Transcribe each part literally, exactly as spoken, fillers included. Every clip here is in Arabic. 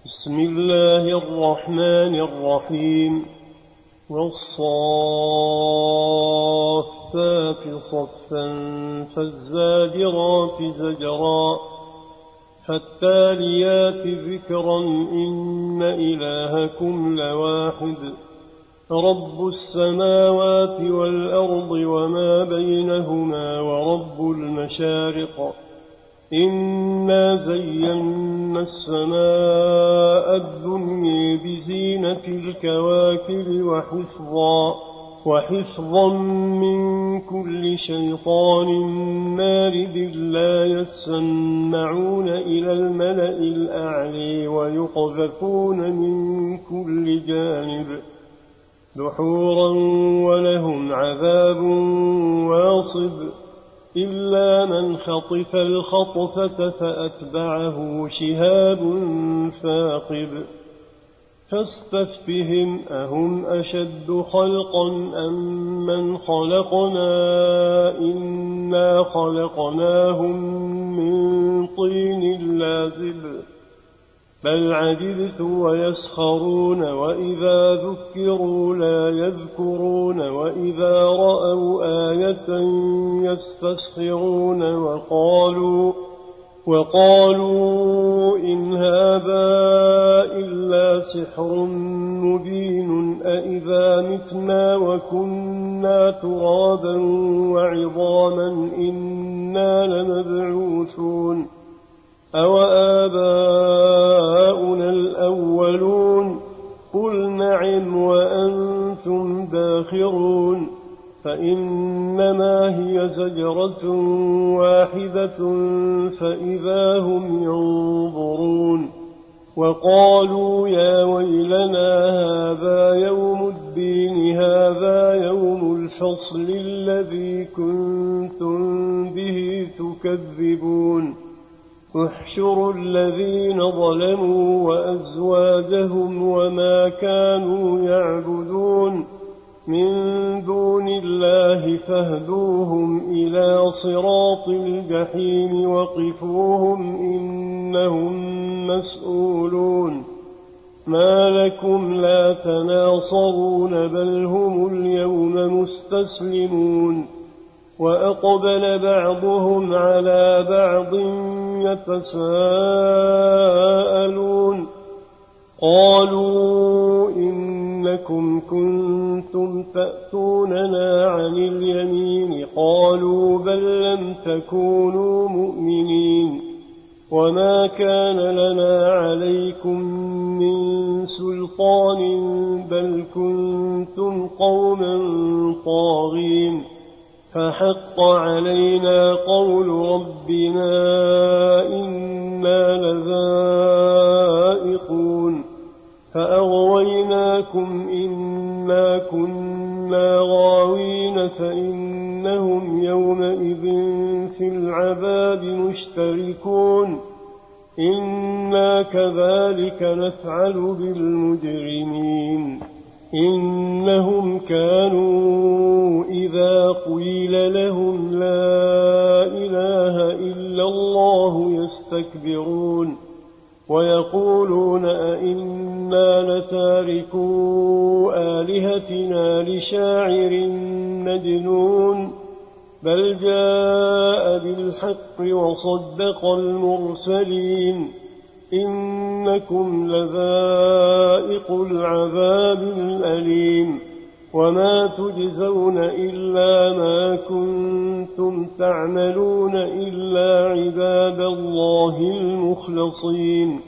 بسم الله الرحمن الرحيم والصافات صفا فالزاجرات زجرا فالتاليات ذكرا إن إلهكم لواحد رب السماوات والأرض وما بينهما ورب المشارق إنا زينا السماء الدنيا بزينة الكواكب وحفظا وحفظا من كل شيطان مارد لا يسمعون إلى الملأ الأعلى ويقذفون من كل جانب دحورا ولهم عذاب واصب إلا من خطف الخطفة فأتبعه شهاب ثاقب فاستفتهم أهم أشد خلقا أم من خلقنا إنا خلقناهم من طين لازب بل عجبت ويسخرون وإذا ذكروا لا يذكرون وإذا رأوا آية يستسخرون وقالوا وقالوا إن هذا إلا سحر مبين أإذا متنا وكنا ترابا وعظاما إنا لمبعوثون أوآباؤنا الأولون قل نعم وأنتم داخرون فإنما هي زجرة واحدة فإذا هم ينظرون وقالوا يا ويلنا هذا يوم الدين هذا يوم الفصل الذي كنتم به تكذبون احشروا الذين ظلموا وأزواجهم وما كانوا يعبدون من دون الله فاهدوهم إلى صراط الجحيم وقفوهم إنهم مسؤولون ما لكم لا تناصرون بل هم اليوم مستسلمون وأقبل بعضهم على بعض يتساءلون قالوا إنكم كنتم تأتوننا عن اليمين قالوا بل لم تكونوا مؤمنين وما كان لنا عليكم من سلطان بل كنتم قوما طاغين فحق علينا قول ربنا إنا لذائقون فأغويناكم إنا كنا غاوين فإنهم يومئذ في العذاب مشتركون إنا كذلك نفعل بالمجرمين إنهم كانوا إذا قيل لهم لا إله إلا الله يستكبرون ويقولون أئنا لتاركو آلهتنا لشاعر مجنون بل جاء بالحق وصدق المرسلين إنكم لذائق العذاب الأليم وما تجزون إلا ما كنتم تعملون إلا عباد الله المخلصين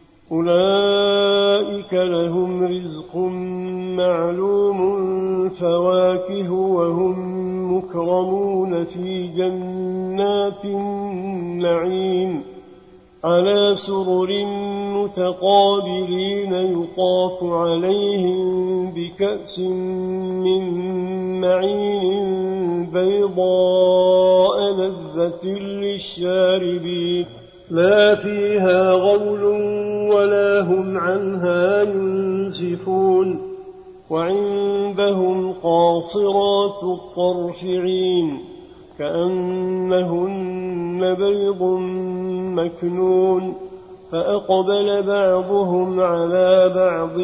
أولئك لهم رزق معلوم فواكه وهم مكرمون في جنات النعيم على سرر متقابلين يطاف عليهم بكأس من معين بيضاء لذة للشاربين لا فيها غول ولا هم عنها ينزفون وعندهم قاصرات الطرف عين كأنهن بيض مكنون فأقبل بعضهم على بعض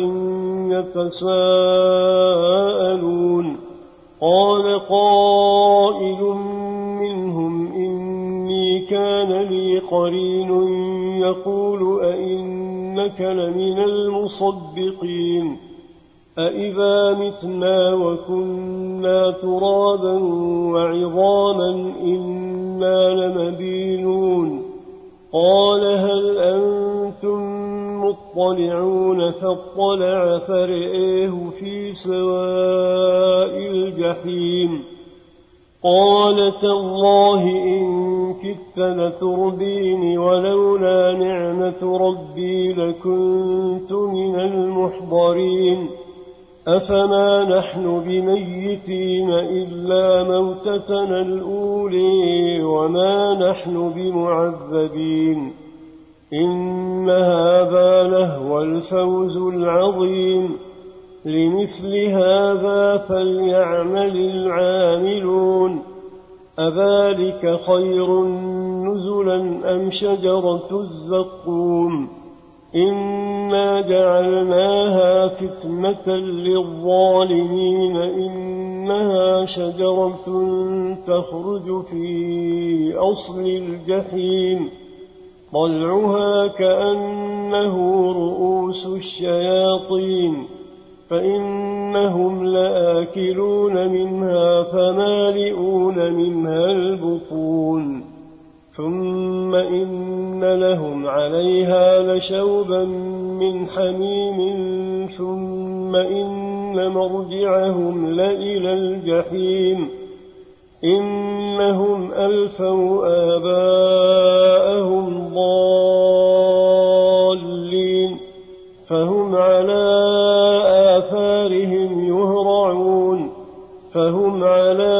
يتساءلون قال قائل منهم إني كان لي قرين يقول أئنك لمن المصدقين أإذا متنا وكنا ترابا وعظاما إنا لمدينون قال هل أنتم مطلعون فاطلع فرئيه في سواء الجحيم قال تالله إن كدت لتردين ولولا نعمة ربي لكنت من المحضرين أفما نحن بميتين إلا موتتنا الأولي وما نحن بمعذبين إن هذا لهو الفوز العظيم لمثل هذا فليعمل العاملون أذلك خير نزلا أم شجرة الزقوم إنا جعلناها فتنة للظالمين إنها شجرة تخرج في أصل الجحيم طلعها كأنه رؤوس الشياطين فإنهم لآكلون منها فمالئون منها البطون ثم إن لهم عليها لشوبا من حميم ثم إن مرجعهم لإلى الجحيم إنهم ألفوا آباءهم ضالين فهم على آثارهم يهرعون فهم على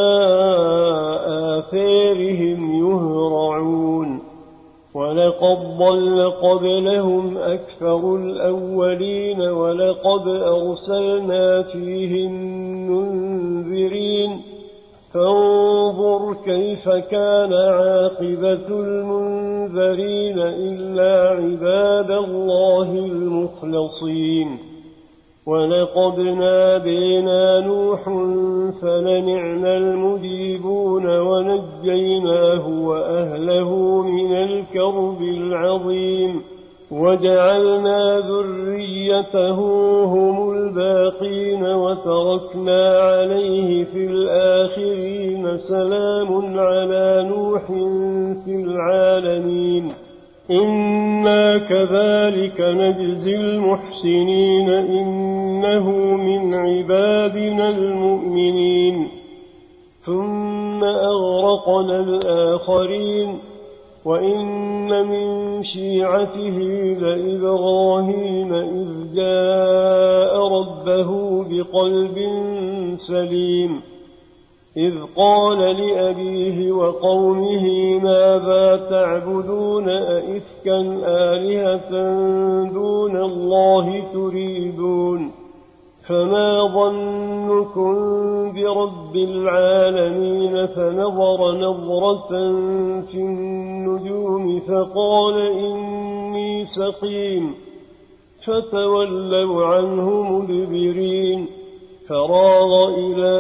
آثارهم يهرعون ولقد ضل قبلهم أكثر الأولين ولقد أرسلنا فيهم منذرين فانظر كيف كان عاقبة المنذرين إلا عباد الله المخلصين ولقد نادينا نوح فلنعم المجيبون ونجيناه وأهله من الكرب العظيم وجعلنا ذريته هم الباقين وتركنا عليه في الآخرين سلام على نوح في العالمين إنا كذلك نجزي المحسنين إنه من عبادنا المؤمنين ثم أغرقنا الآخرين وإن من شيعته لإبراهيم إذ جاء ربه بقلب سليم إذ قال لأبيه وقومه ماذا تعبدون أئفكا آلهة دون الله تريدون فما ظنكم برب العالمين فنظر نظرة في النجوم فقال إني سقيم فتولوا عنه مدبرين فراغ إلى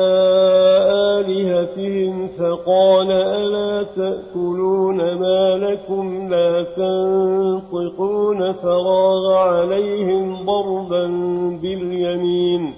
آلهتهم فقال ألا تأكلون ما لكم لا تنطقون فراغ عليهم ضربا باليمين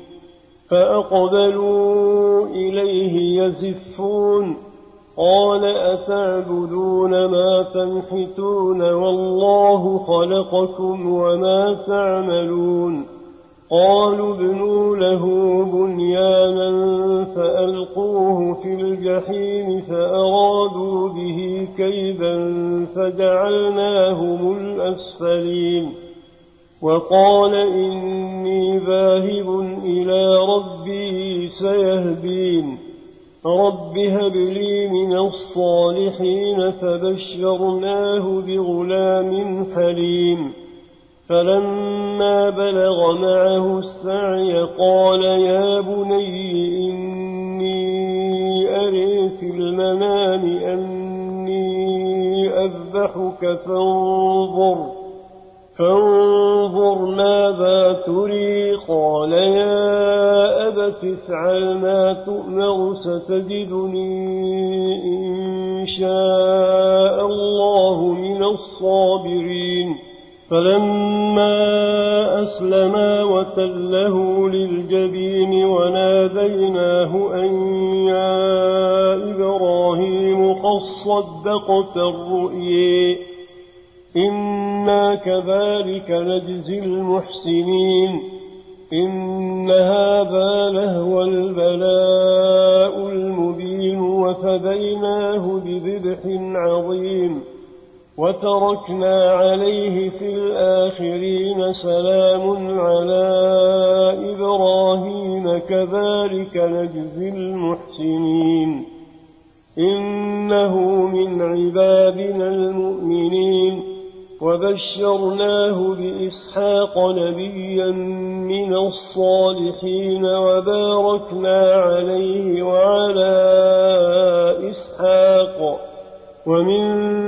فأقبلوا إليه يزفون قال أتعبدون ما تنحتون والله خلقكم وما تعملون قالوا ابنوا له بنيانا فألقوه في الجحيم فأرادوا به كيدا فجعلناهم الأسفلين وقال إني ذاهب إلى ربي سيهدين رب هب لي من الصالحين فبشرناه بغلام حليم فلما بلغ معه السعي قال يا بني إني أري في المنام أني أذبحك فانظر فانظر ماذا تري قال يا أبت افعل ما تؤمر ستجدني إن شاء الله من الصابرين فلما أسلما وتله للجبين وناديناه أن يا إبراهيم قد صدقت الرؤيا إنا كذلك نجزي المحسنين إن هذا لهو البلاء المبين وفديناه بذبح عظيم وتركنا عليه في الآخرين سلام على إبراهيم كذلك نجزي المحسنين إنه من عبادنا المؤمنين وبشرناه بإسحاق نبيا من الصالحين وباركنا عليه وعلى إسحاق ومن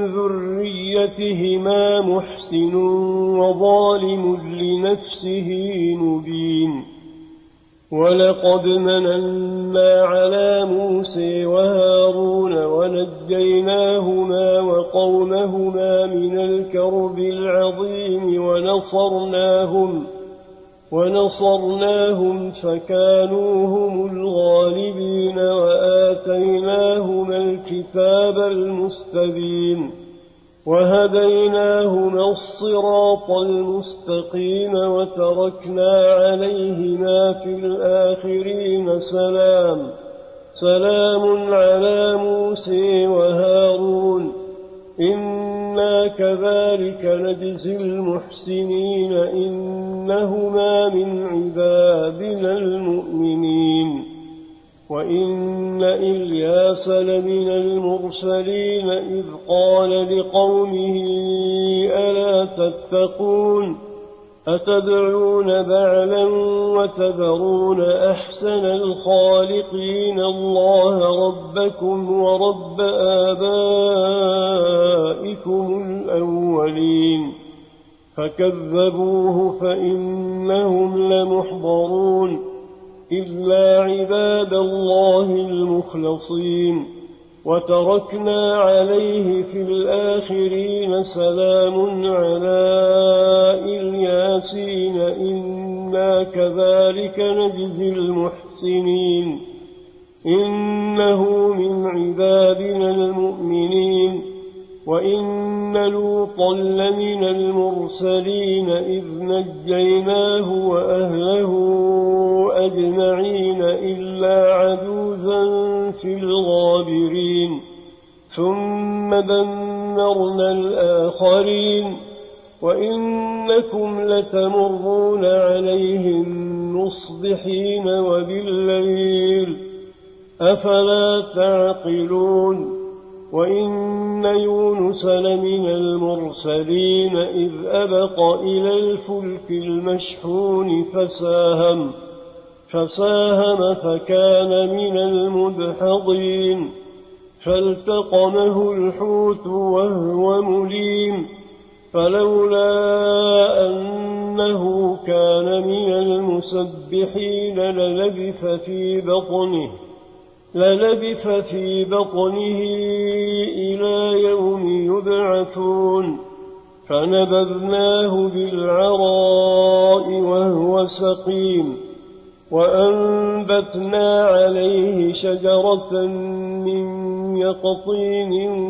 ذريتهما محسن وظالم لنفسه مبين ولقد مننا على موسى وهارون ونجيناهما وقومهما من الكرب العظيم ونصرناهم ونصرناهم فكانوا هم الغالبين وآتيناهما الكتاب المستبين وهديناهما الصراط المستقيم وتركنا عليهما في الآخرين سلام سلام على موسى وهارون إنا كذلك نجزي المحسنين إنهما من عبادنا المؤمنين وإن إلياس لمن المرسلين إذ قال لقومه ألا تتقون أتدعون بعلا وتذرون أحسن الخالقين الله ربكم ورب آبائكم الأولين فكذبوه فإنهم لمحضرون إلا عباد الله المخلصين وتركنا عليه في الآخرين سلام على الياسين إنا كذلك نجزي المحسنين إنه من عبادنا المؤمنين وإن لوطا لمن المرسلين إذ نجيناه وأهله أجمعين إلا عجوزا في الغابرين ثم دمرنا الآخرين وإنكم لتمرون عليهم مصبحين وبالليل أفلا تعقلون وإن يونس لمن المرسلين إذ أبق إلى الفلك المشحون فساهم فساهم فكان من المدحضين فالتقمه الحوت وهو مليم فلولا أنه كان من المسبحين للبث في بطنه للبث في بطنه إلى يوم يبعثون فنبذناه بالعراء وهو سقيم وأنبتنا عليه شجرة من يقطين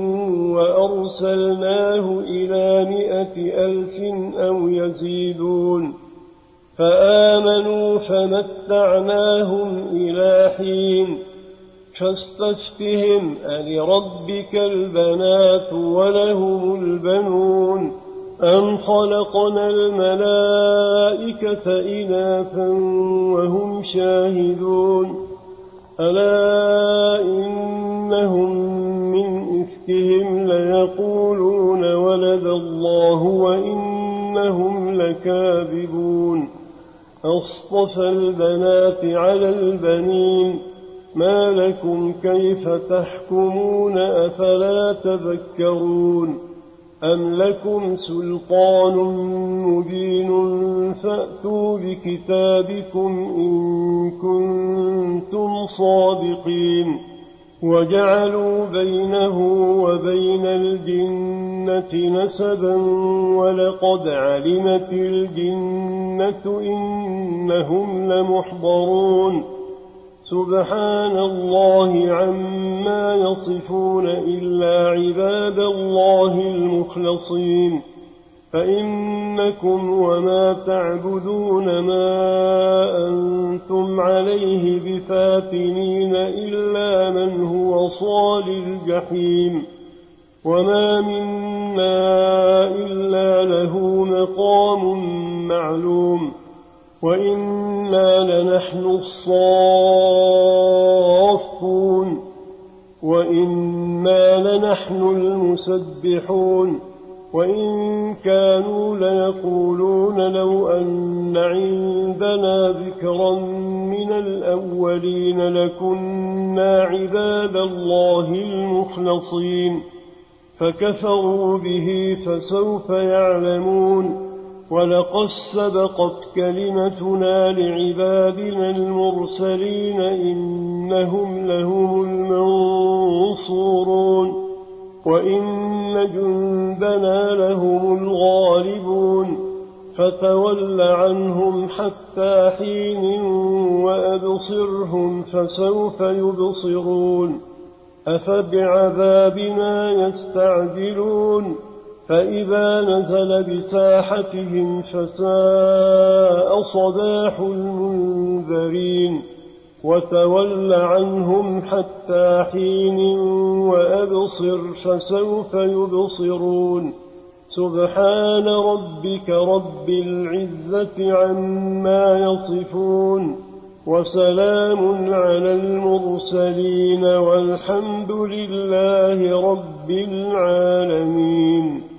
وأرسلناه إلى مائة ألف أو يزيدون فآمنوا فمتعناهم إلى حين فاستفتهم ألربك البنات ولهم البنون أم خلقنا الملائكة إناثا وهم شاهدون ألا إنهم من إفكهم ليقولون ولد الله وإنهم لكاذبون أصطفى البنات على البنين ما لكم كيف تحكمون أفلا تذكرون أم لكم سلطان مبين فأتوا بكتابكم إن كنتم صادقين وجعلوا بينه وبين الجنة نسبا ولقد علمت الجنة إنهم لمحضرون سبحان الله عما يصفون إلا عباد الله المخلصين فإنكم وما تعبدون ما أنتم عليه بفاتنين إلا من هو صال الجحيم وما منا إلا له مقام معلوم وإنا لنحن الصافون وإنا لنحن المسبحون وإن كانوا ليقولون لو أن عندنا ذكرا من الأولين لكنا عباد الله المخلصين فكفروا به فسوف يعلمون ولقد سبقت كلمتنا لعبادنا المرسلين إنهم لهم المنصورون وإن جندنا لهم الغالبون فتول عنهم حتى حين وأبصرهم فسوف يبصرون أفبعذابنا يستعجلون فإذا نزل بساحتهم فساء صباح المنذرين وتول عنهم حتى حين وأبصر فسوف يبصرون سبحان ربك رب العزة عما يصفون وسلام على المرسلين والحمد لله رب العالمين.